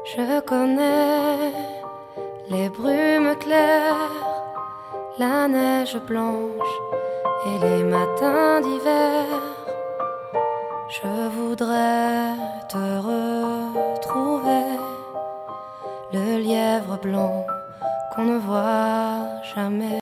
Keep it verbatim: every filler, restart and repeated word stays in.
Je connais les brumes claires, la neige blanche et les matins d'hiver. Je voudrais te retrouver, le lièvre blanc qu'on ne voit jamais.